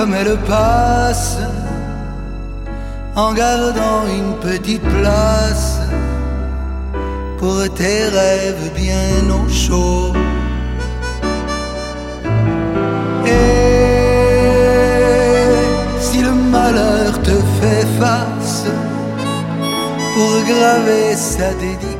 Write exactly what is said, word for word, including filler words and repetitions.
comme elle passe, en gardant une petite place pour tes rêves bien au chaud. Et si le malheur te fait face, pour graver sa dédicace